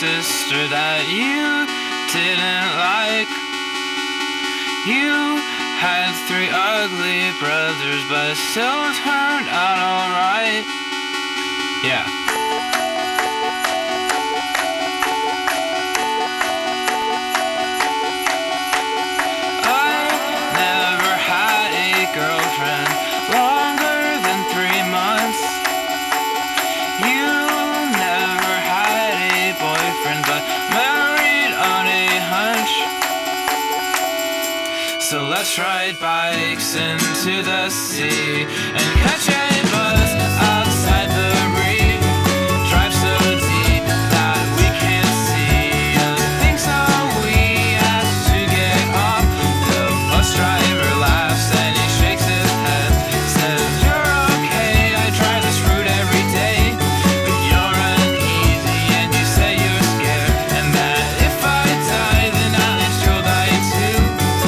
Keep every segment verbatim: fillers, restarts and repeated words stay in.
sister that you didn't like. You had three ugly brothers, but still turned out alright. Yeah. I never had a girlfriend longer than three months. You never had a boyfriend, but married on a hunch. So let's ride bikes into the sea and catch a bus outside the reef. Drive so deep that we can't see a thing, so we have to get off. The bus driver laughs and he shakes his head, says, "You're okay, I try this route every day. But you're uneasy and you say you're scared, and that if I die, then at least you'll die too."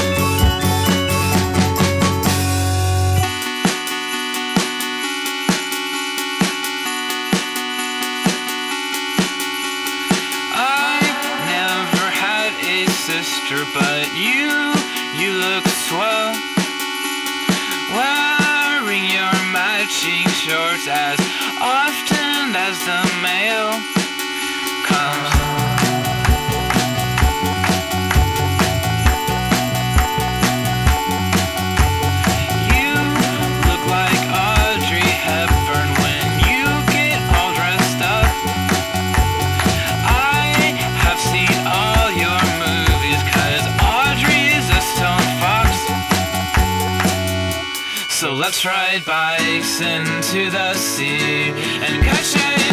Sister, but you, you look swell, wearing your matching shorts as often as the mail comes. You look like Audrey Hepburn when you get all dressed up. I have seen all your movies, so let's ride bikes into the sea and catch a